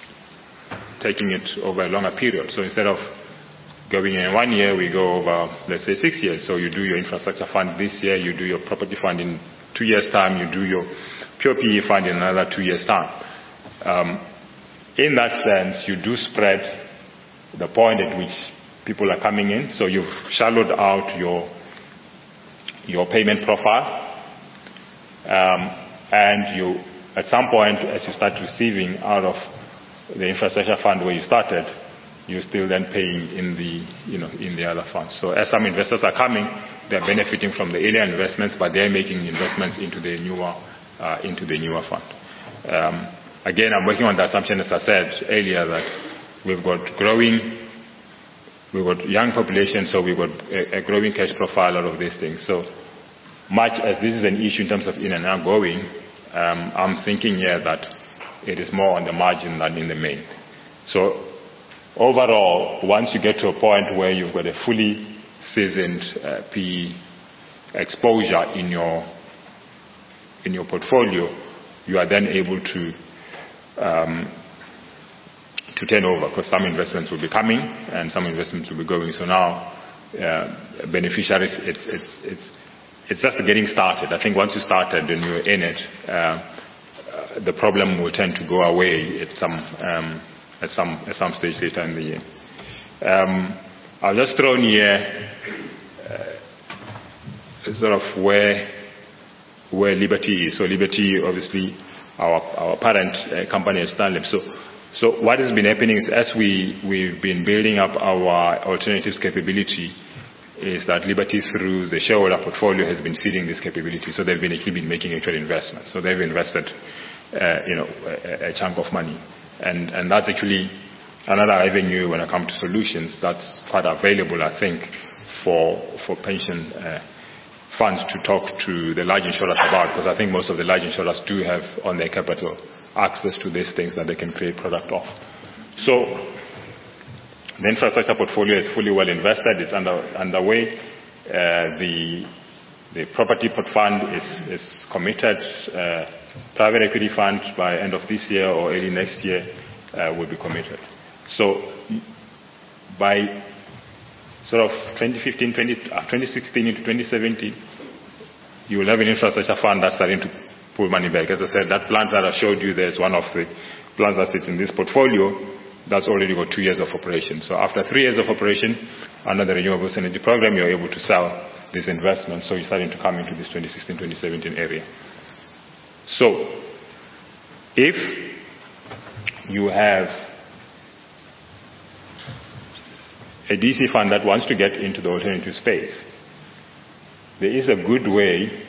taking it over a longer period. So instead of going in one year, we go over, let's say, six years. So you do your infrastructure fund this year, you do your property fund in two years' time, you do your pure P E fund in another two years' time. Um, in that sense, you do spread the point at which people are coming in. So you've shallowed out your your payment profile, um, and you, at some point, as you start receiving out of the infrastructure fund where you started, you're still then paying in the, you know, in the other funds. So as some investors are coming, they're benefiting from the earlier investments, but they're making investments into the newer, uh, into the newer fund. Um, again, I'm working on the assumption, as I said earlier, that we've got growing. We've got young population, so we've got a, a growing cash profile out of these things. So much as this is an issue in terms of in and out going, um, I'm thinking here that it is more on the margin than in the main. So overall, once you get to a point where you've got a fully seasoned uh, P E exposure in your in your portfolio, you are then able to um, to turn over, because some investments will be coming and some investments will be going. So now, uh, beneficiaries, it's, it's, it's, it's just getting started. I think once you started and you're in it, uh, uh, the problem will tend to go away at some, um, at some, at some stage later in the year. Um, I'll just throw in here uh, sort of where, where Liberty is. So Liberty, obviously, our, our parent uh, company is STANLIB. So, so what has been happening is, as we, we've been building up our alternatives capability, is that Liberty, through the shareholder portfolio, has been seeding this capability. So they've been actually been making actual investments. So they've invested, uh, you know, a, a chunk of money, and and that's actually another avenue when it comes to solutions that's quite available, I think, for for pension uh, funds to talk to the large insurers about, because I think most of the large insurers do have on their capital access to these things that they can create product of. So the infrastructure portfolio is fully well invested. It's under, underway. Uh, the, the property port fund is, is committed. Uh, private equity fund by end of this year or early next year uh, will be committed. So by sort of twenty fifteen, twenty, uh, twenty sixteen into twenty seventeen, you will have an infrastructure fund that's starting to pull money back. As I said, that plant that I showed you there is one of the plants that sits in this portfolio. That's already got two years of operation. So after three years of operation, under the Renewables Energy Program, you're able to sell these investments. So you're starting to come into this twenty sixteen, twenty seventeen area. So if you have a D C fund that wants to get into the alternative space, there is a good way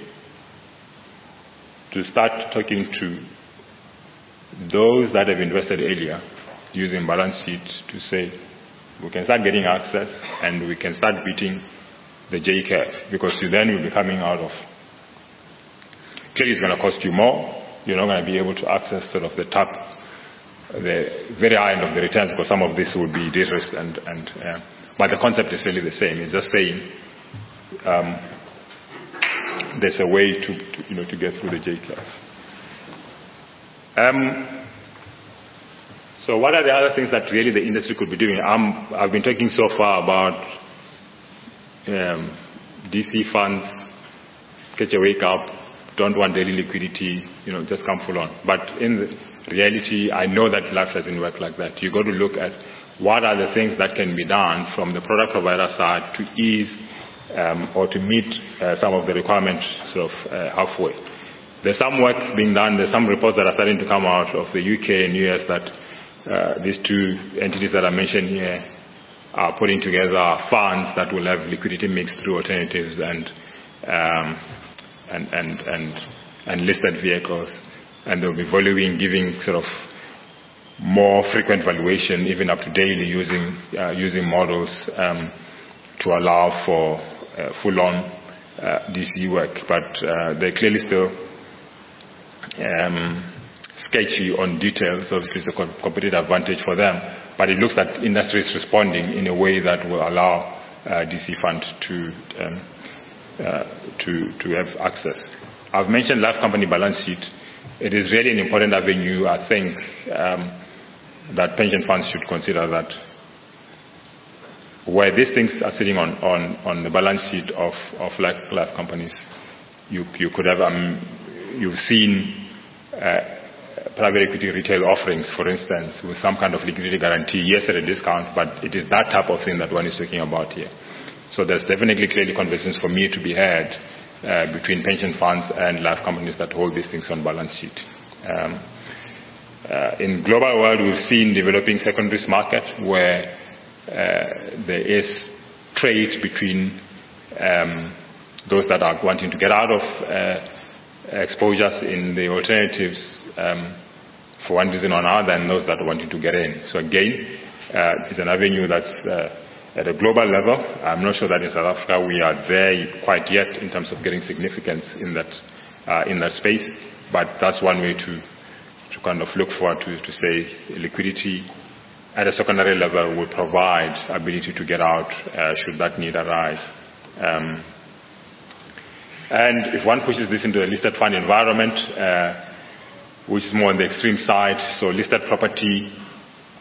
to start talking to those that have invested earlier, using balance sheet to say, we can start getting access and we can start beating the J curve, because you then will be coming out of, clearly it's going to cost you more. You're not going to be able to access sort of the top, the very high end of the returns, because some of this will be de-risked, and, and uh, but the concept is really the same. It's just saying um, there's a way to, to, you know, to get through the J curve. Um, So what are the other things that really the industry could be doing? I'm, I've been talking so far about um, D C funds, catch a wake up, don't want daily liquidity, you know, just come full on. But in the reality, I know that life doesn't work like that. You've got to look at what are the things that can be done from the product provider side to ease um, or to meet uh, some of the requirements sort of uh, halfway. There's some work being done. There's some reports that are starting to come out of the U K and U S that Uh, these two entities that I mentioned here are putting together funds that will have liquidity mixed through alternatives and um, and, and and and listed vehicles, and they'll be valuing, giving sort of more frequent valuation, even up to daily, using uh, using models um, to allow for uh, full-on uh, D C work. But uh, they're clearly still Um, sketchy on details. Obviously it's a competitive advantage for them, but it looks like industry is responding in a way that will allow uh, D C funds to, um, uh, to, to have access. I've mentioned life company balance sheet. It is really an important avenue, I think, um, that pension funds should consider, that where these things are sitting on, on, on the balance sheet of, of life, life companies, you, you could have, um, you've seen uh, private equity retail offerings, for instance, with some kind of liquidity guarantee, yes, at a discount, but it is that type of thing that one is talking about here. So there's definitely clearly conversations for me to be had uh, between pension funds and life companies that hold these things on balance sheet. Um, uh, in global world, we've seen developing secondaries market where uh, there is trade between um, those that are wanting to get out of uh, exposures in the alternatives um, for one reason or another, and those that are wanting to get in. So again, uh, it's an avenue that's uh, at a global level. I'm not sure that in South Africa we are there quite yet in terms of getting significance in that uh, in that space, but that's one way to to kind of look forward to, to say liquidity at a secondary level will provide ability to get out uh, should that need arise. Um, And if one pushes this into a listed fund environment, uh, which is more on the extreme side, so listed property,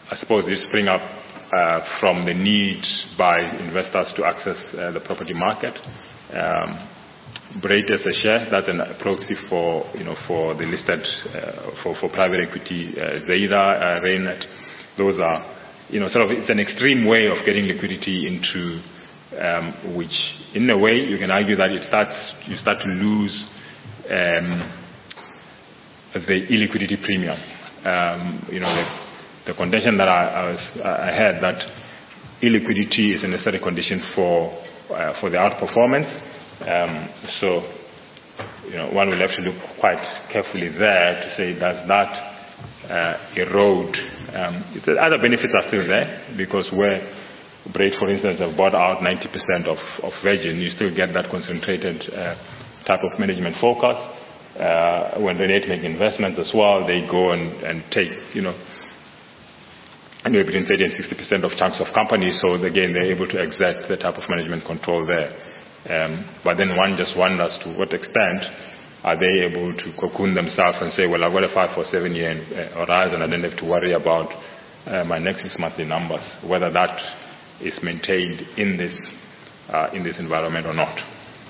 I suppose they spring up uh, from the need by investors to access uh, the property market. Um, Brait as a share, that's a proxy for, you know, for the listed, uh, for, for private equity, uh, Zeira, uh, Rainet. Those are, you know, sort of, it's an extreme way of getting liquidity into, um, which, in a way, you can argue that it starts, you start to lose um, the illiquidity premium. Um, you know, the, the contention that I, I, was, I had that illiquidity is a necessary condition for, uh, for the outperformance. Um, so, you know, one will have to look quite carefully there to say, does that uh, erode? Um, the other benefits are still there, because where Brait, for instance, have bought out ninety percent of, of Virgin, you still get that concentrated uh, type of management focus. Uh, when they make investments as well, they go and, and take, you know, anywhere between thirty and sixty percent of chunks of companies, so again, they're able to exert the type of management control there. Um, but then one just wonders to what extent are they able to cocoon themselves and say, well, I've got a five or seven year uh, horizon, I don't have to worry about uh, my next six monthly numbers, whether that is maintained in this, uh, in this environment or not.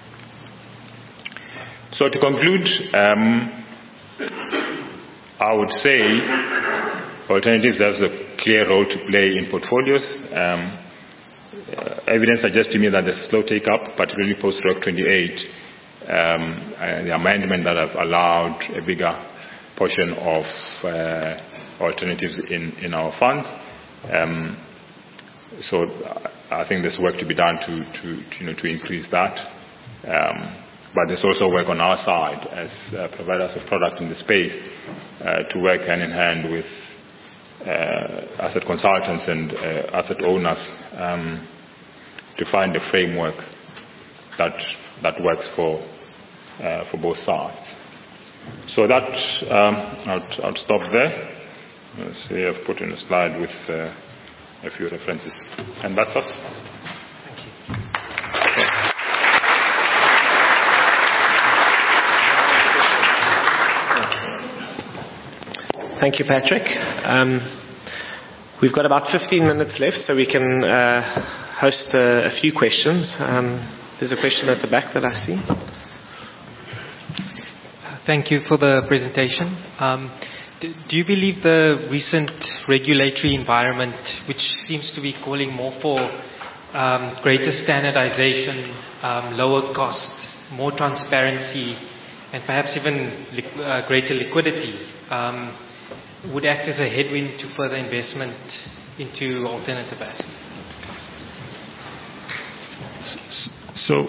So to conclude, um, I would say alternatives have a clear role to play in portfolios. Um, Uh, evidence suggests to me that there's a slow take-up, particularly post-R O C twenty-eight, um, uh, the amendment that have allowed a bigger portion of uh, alternatives in, in our funds. Um, so I think there's work to be done to, to, to, you know, to increase that. Um, but there's also work on our side as uh, providers of product in the space uh, to work hand in hand with Uh, asset consultants and uh, asset owners um, to find a framework that that works for uh, for both sides. So that um, I'll, I'll stop there. Let's see, I've put in a slide with uh, a few references, and that's us. Thank you. Thank you, Patrick. Um, we've got about fifteen minutes left, so we can uh, host a, a few questions. Um, there's a question at the back that I see. Thank you for the presentation. Um, do, do you believe the recent regulatory environment, which seems to be calling more for um, greater standardization, um, lower cost, more transparency, and perhaps even li- uh, greater liquidity, um, would act as a headwind to further investment into alternative asset classes? So,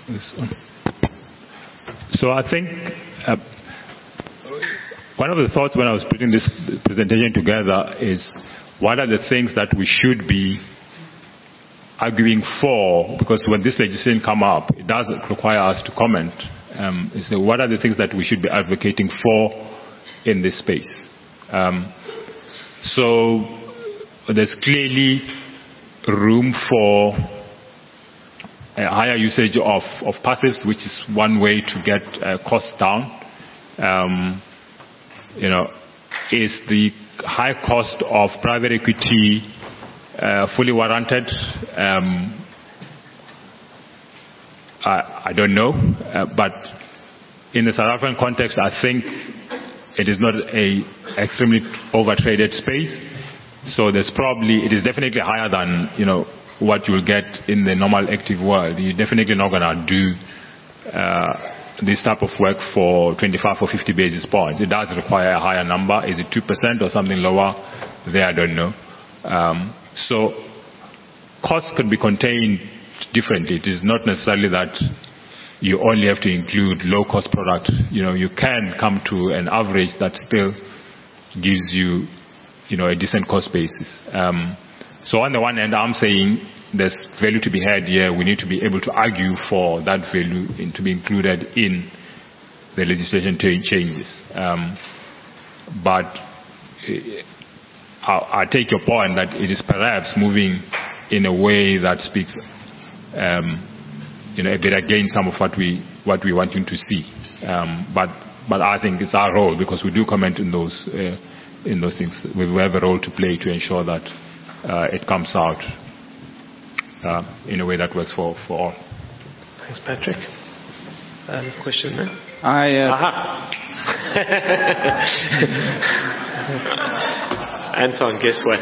so I think uh, one of the thoughts when I was putting this presentation together is what are the things that we should be arguing for, because when this legislation come up, it does require us to comment. Um, so what are the things that we should be advocating for in this space? Um, so there's clearly room for a higher usage of, of passives, which is one way to get uh, costs down. Um, you know, is the high cost of private equity uh, fully warranted? Um, I, I don't know, uh, but in the South African context, I think it is not a extremely overtraded space. So there's probably, it is definitely higher than, you know, what you'll get in the normal active world. You're definitely not going to do uh, this type of work for twenty-five or fifty basis points. It does require a higher number. Is it two percent or something lower? There, I don't know. Um, so costs can be contained differently. It is not necessarily that you only have to include low-cost product. You know, you can come to an average that still gives you, you know, a decent cost basis. Um, so on the one hand, I'm saying there's value to be had here. We need to be able to argue for that value in, to be included in the legislation changes. Um, but I, I take your point that it is perhaps moving in a way that speaks um, you know, a bit against some of what we what we want you to see. Um, but but I think it's our role, because we do comment in those uh, in those things. We have a role to play to ensure that uh, it comes out uh, in a way that works for, for all. Thanks, Patrick. Um, question there? I, uh, Aha. Anton, guess what?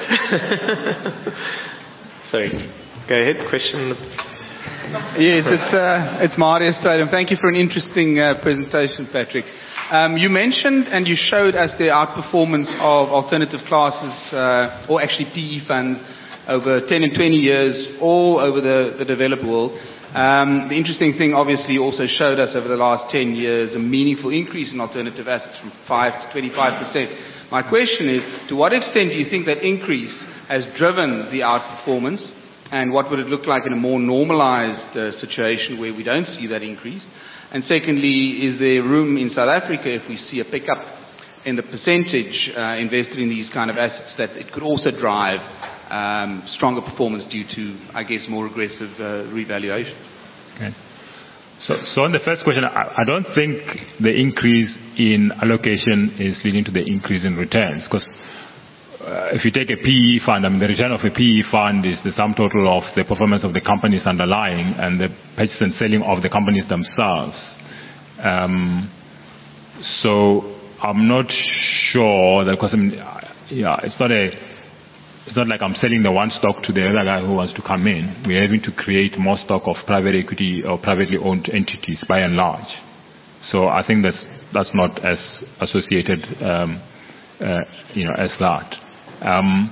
Sorry. Go ahead. Question. Yes, it's uh, it's Marius Stadium. Thank you for an interesting uh, presentation, Patrick. Um, you mentioned and you showed us the outperformance of alternative classes, uh, or actually P E funds, over ten and twenty years, all over the, the developed world. Um, the interesting thing, obviously, also showed us over the last ten years a meaningful increase in alternative assets from five to twenty-five percent. My question is, to what extent do you think that increase has driven the outperformance? And what would it look like in a more normalized uh, situation where we don't see that increase? And secondly, is there room in South Africa, if we see a pickup in the percentage uh, invested in these kind of assets, that it could also drive um, stronger performance due to, I guess, more aggressive uh, revaluation? Okay. So, so on the first question, I, I don't think the increase in allocation is leading to the increase in returns, because Uh, if you take a P E fund, I mean, the return of a P E fund is the sum total of the performance of the companies underlying and the purchase and selling of the companies themselves. Um, so I'm not sure that, because I mean, yeah, it's not a, it's not like I'm selling the one stock to the other guy who wants to come in. We're having to create more stock of private equity or privately owned entities by and large. So I think that's that's not as associated, um, uh, you know, as that. Um,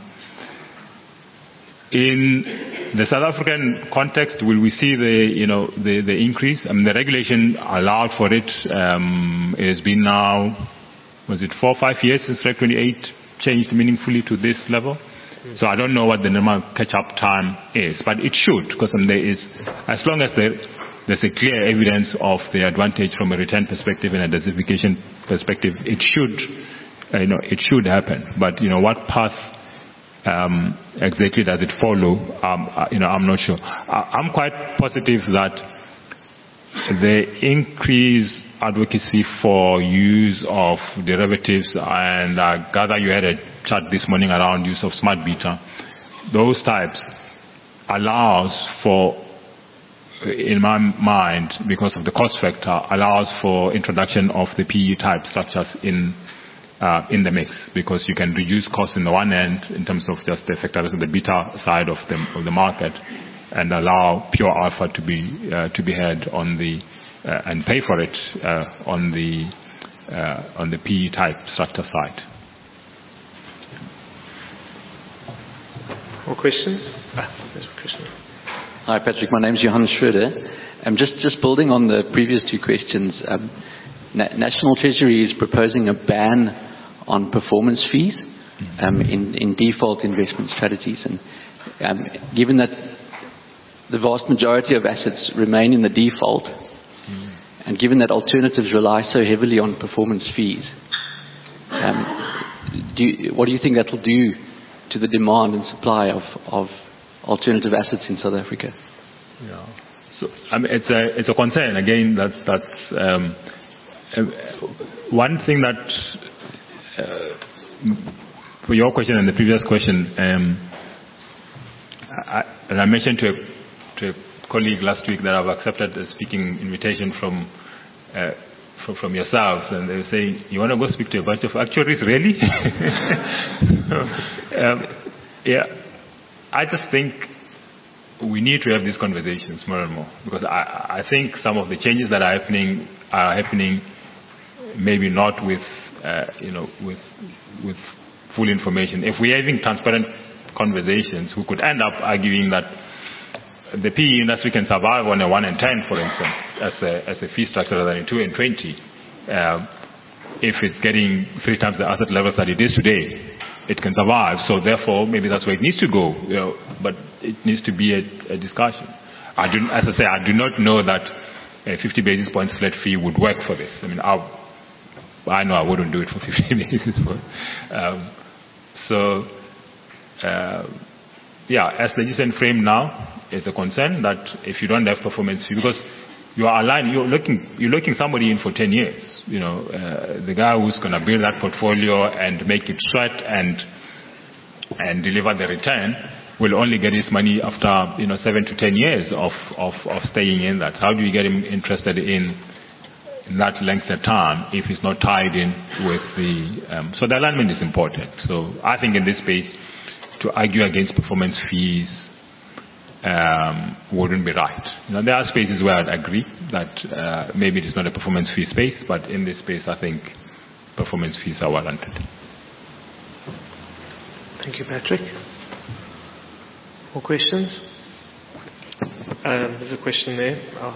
in the South African context, will we see the, you know, the, the increase? I mean, the regulation allowed for it. Um, it has been now, was it four or five years since Reg twenty-eight changed meaningfully to this level? Mm. So I don't know what the normal catch-up time is, but it should, because I mean, there is, as long as there, there's a clear evidence of the advantage from a return perspective and a diversification perspective, it should. You know, it should happen, but you know what path um, exactly does it follow? Um, uh, you know, I'm not sure. I, I'm quite positive that the increased advocacy for use of derivatives, and I gather you had a chat this morning around use of smart beta, those types allows for, in my mind, because of the cost factor, allows for introduction of the P E type structures in. Uh, in the mix, because you can reduce costs in the one end in terms of just the factors of the beta side of the, of the market, and allow pure alpha to be uh, to be had on the uh, and pay for it uh, on the uh, on the P E type structure side. More questions? Ah, there's a question. Hi, Patrick. My name is Johannes Schroeder. I'm just just building on the previous two questions. Um, Na- National Treasury is proposing a ban on performance fees um, in, in default investment strategies. And um, given that the vast majority of assets remain in the default, mm. and given that alternatives rely so heavily on performance fees, um, do you, what do you think that will do to the demand and supply of, of alternative assets in South Africa? Yeah. So I mean, it's a it's a concern again. That that's. Um, Uh, one thing that, uh, for your question and the previous question, um, I, and I mentioned to a, to a colleague last week that I've accepted a speaking invitation from, uh, from from yourselves, and they were saying, "You want to go speak to a bunch of actuaries, really?" so, um, yeah, I just think we need to have these conversations more and more, because I, I think some of the changes that are happening are happening. Maybe not with, uh, you know, with with full information. If we're having transparent conversations, we could end up arguing that the P E industry can survive on a one and ten, for instance, as a as a fee structure rather than a two and twenty. Um, if it's getting three times the asset levels that it is today, it can survive. So therefore, maybe that's where it needs to go. You know, but it needs to be a, a discussion. I do, as I say, I do not know that a fifty basis points flat fee would work for this. I mean, I. I know I wouldn't do it for fifty basis points. Um, so, uh, yeah, as legislation framed now, it's a concern that if you don't have performance fee, because you are aligned. You're looking, you're looking somebody in for ten years. You know, uh, the guy who's going to build that portfolio and make it sweat and and deliver the return will only get his money after, you know, seven to ten years of, of, of staying in that. How do you get him interested in, in that length of time if he's not tied in with the... Um, so the alignment is important. So I think in this space, to argue against performance fees um, wouldn't be right. You know, there are spaces where I'd agree that uh, maybe it is not a performance fee space, but in this space I think performance fees are warranted. Thank you, Patrick. More questions? Um, there's a question there. Oh.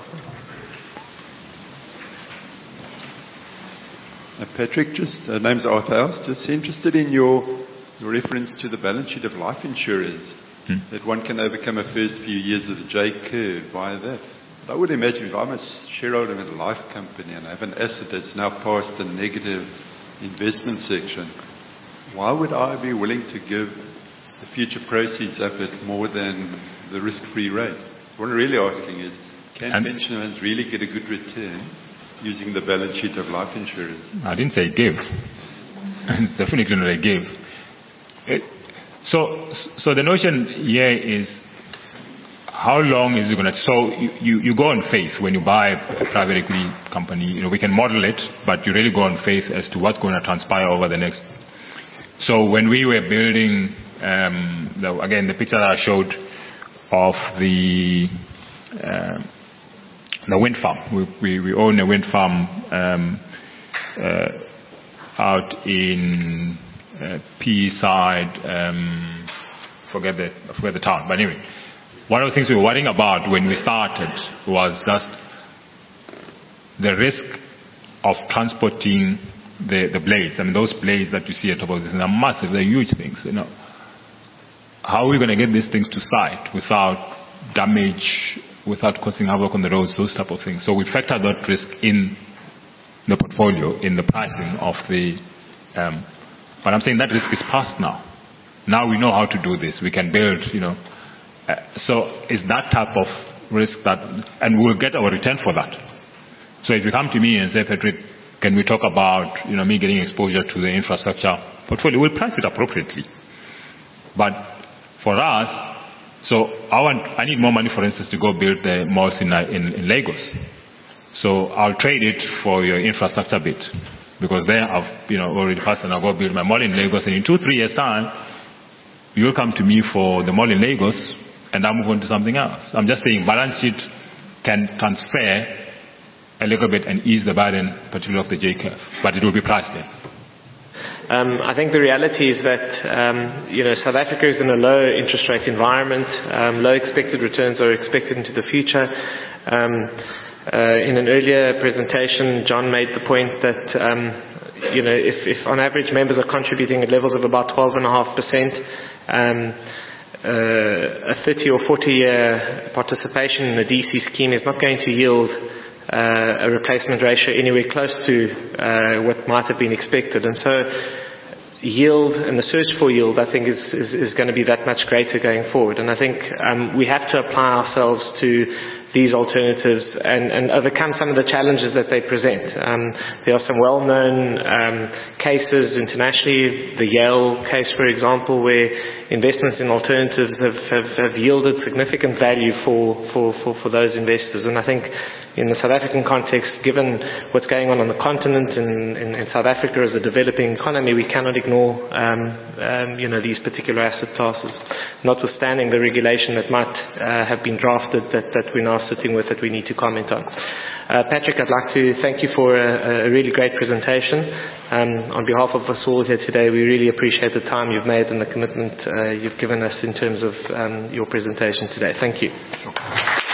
Uh, Patrick, just uh, name's Arthur House. Just interested in your, your reference to the balance sheet of life insurers, hmm. that one can overcome a first few years of the J curve via that. But I would imagine if I'm a shareholder in a life company and I have an asset that's now past the negative investment section, why would I be willing to give the future proceeds up at more than the risk-free rate? What I'm really asking is, can and pension funds really get a good return using the balance sheet of life insurance? I didn't say give. Definitely not a give. It, so, so the notion here is, how long is it going to... So you, you, you go on faith when you buy a private equity company. You know, we can model it, but you really go on faith as to what's going to transpire over the next... So when we were building... Um, the, again, the picture that I showed of the uh, the wind farm. We, we, we own a wind farm um, uh, out in uh, P side. Um, forget the forget the town. But anyway, one of the things we were worrying about when we started was just the risk of transporting the, the blades. I mean, those blades that you see at top of this, they're massive. They're huge things. You know. How are we going to get these things to site without damage, without causing havoc on the roads, those type of things? So we factor that risk in the portfolio, in the pricing of the... Um, but I'm saying that risk is past now. Now we know how to do this. We can build, you know... Uh, so it's that type of risk that... And we'll get our return for that. So if you come to me and say, Patrick, can we talk about, you know, me getting exposure to the infrastructure portfolio? We'll price it appropriately. But... For us, so I want, I need more money, for instance, to go build the malls in, in, in Lagos. So I'll trade it for your infrastructure bit, because there I've, you know, already passed and I'll go build my mall in Lagos, and in two, three years' time, you'll come to me for the mall in Lagos, and I'll move on to something else. I'm just saying balance sheet can transfer a little bit and ease the burden, particularly of the J curve, but it will be priced in. Um, I think the reality is that um, you know, South Africa is in a low interest rate environment. Um, low expected returns are expected into the future. Um, uh, in an earlier presentation, John made the point that um, you know, if, if on average members are contributing at levels of about twelve point five percent, um, uh, a thirty or forty year participation in a D C scheme is not going to yield Uh, a replacement ratio anywhere close to uh, what might have been expected. And so yield and the search for yield, I think, is, is, is going to be that much greater going forward. And I think um, we have to apply ourselves to these alternatives and, and overcome some of the challenges that they present. Um, there are some well-known um, cases internationally, the Yale case, for example, where investments in alternatives have, have, have yielded significant value for, for, for, for those investors. And I think in the South African context, given what's going on on the continent and in, in South Africa as a developing economy, we cannot ignore um, um, you know, these particular asset classes, notwithstanding the regulation that might uh, have been drafted that, that we're now sitting with that we need to comment on. Uh, Patrick, I'd like to thank you for a, a really great presentation. Um, on behalf of us all here today, we really appreciate the time you've made and the commitment uh, you've given us in terms of um, your presentation today. Thank you. Sure.